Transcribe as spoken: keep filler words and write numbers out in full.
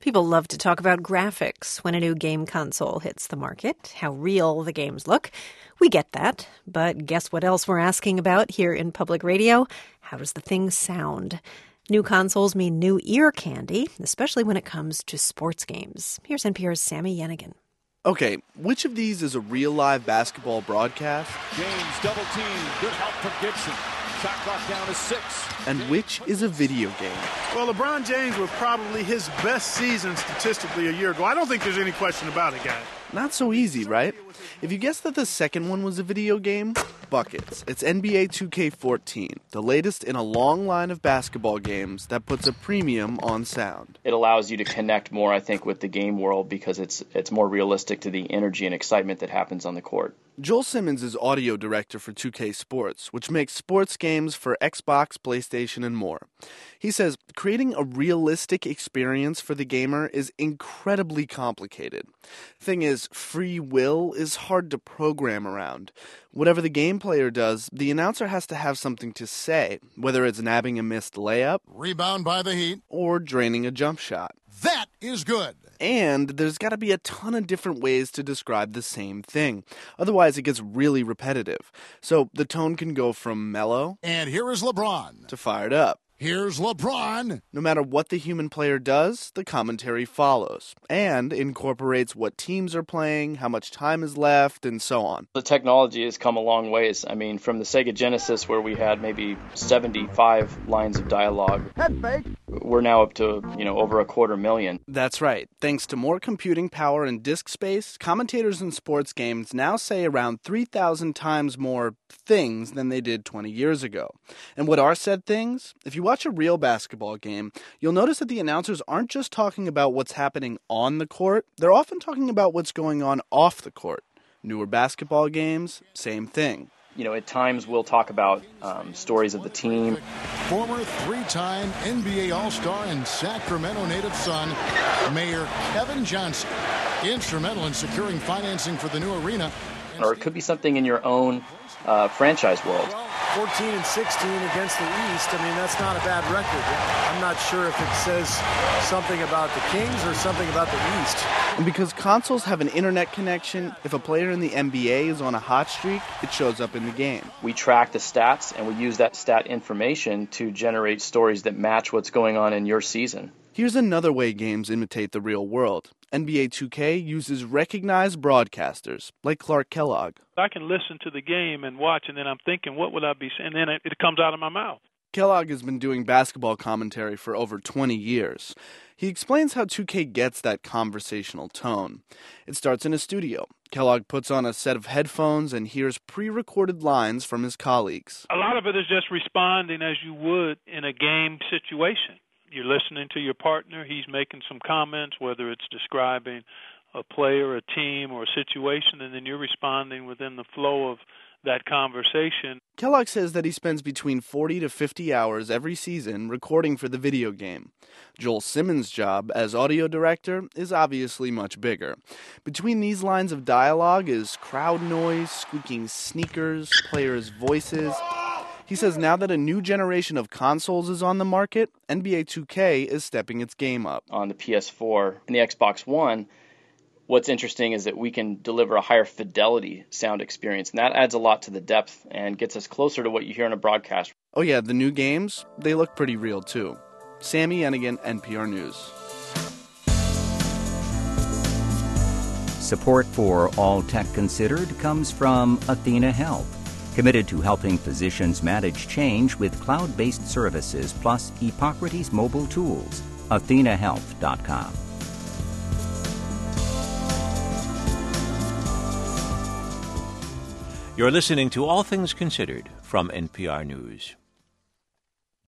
People love to talk about graphics when a new game console hits the market, how real the games look. We get that, but guess what else we're asking about here in public radio? How does the thing sound? New consoles mean new ear candy, especially when it comes to sports games. Here's N P R's Sami Yenigun. Okay, which of these is a real live basketball broadcast? James double team, good help from Gibson. Shot clock down to six. And which is a video game? Well, LeBron James was probably his best season statistically a year ago. I don't think there's any question about it, guys. Not so easy, right? If you guessed that the second one was a video game, buckets. It's N B A two K fourteen, the latest in a long line of basketball games that puts a premium on sound. It allows you to connect more, I think, with the game world because it's it's more realistic to the energy and excitement that happens on the court. Joel Simmons is audio director for two K Sports, which makes sports games for Xbox, PlayStation, and more. He says creating a realistic experience for the gamer is incredibly complicated. Thing is, free will is hard to program around. Whatever the game player does, the announcer has to have something to say, whether it's nabbing a missed layup, rebound by the Heat, or draining a jump shot. That is good. And there's got to be a ton of different ways to describe the same thing. Otherwise, it gets really repetitive. So the tone can go from mellow, and here is LeBron, to fired up. Here's LeBron. No matter what the human player does, the commentary follows and incorporates what teams are playing, how much time is left, and so on. The technology has come a long ways. I mean, from the Sega Genesis, where we had maybe seventy-five lines of dialogue, head fake. We're now up to, you know, over a quarter million. That's right. Thanks to more computing power and disk space, commentators in sports games now say around three thousand times more things than they did twenty years ago. And what are said things? If you watch a real basketball game, you'll notice that the announcers aren't just talking about what's happening on the court, they're often talking about what's going on off the court. Newer basketball games, same thing. You know, at times we'll talk about um, stories of the team. Former three-time N B A All-Star and Sacramento native son, Mayor Kevin Johnson, instrumental in securing financing for the new arena. Or it could be something in your own uh, franchise world. fourteen and sixteen against the East. I mean, that's not a bad record. I'm not sure if it says something about the Kings or something about the East. And because consoles have an internet connection, if a player in the N B A is on a hot streak, it shows up in the game. We track the stats, and we use that stat information to generate stories that match what's going on in your season. Here's another way games imitate the real world. N B A two K uses recognized broadcasters, like Clark Kellogg. I can listen to the game and watch, and then I'm thinking, what would I be saying? And then it, it comes out of my mouth. Kellogg has been doing basketball commentary for over twenty years. He explains how two K gets that conversational tone. It starts in a studio. Kellogg puts on a set of headphones and hears pre-recorded lines from his colleagues. A lot of it is just responding as you would in a game situation. You're listening to your partner. He's making some comments, whether it's describing a player, a team, or a situation, and then you're responding within the flow of that conversation. Kellogg says that he spends between forty to fifty hours every season recording for the video game. Joel Simmons' job as audio director is obviously much bigger. Between these lines of dialogue is crowd noise, squeaking sneakers, players' voices. He says now that a new generation of consoles is on the market, N B A two K is stepping its game up. On the P S four and the Xbox One, what's interesting is that we can deliver a higher fidelity sound experience, and that adds a lot to the depth and gets us closer to what you hear in a broadcast. Oh yeah, the new games, they look pretty real too. Sami Yenigun, N P R News. Support for All Tech Considered comes from Athena Health, committed to helping physicians manage change with cloud-based services plus Hippocrates mobile tools. athena health dot com. You're listening to All Things Considered from N P R News.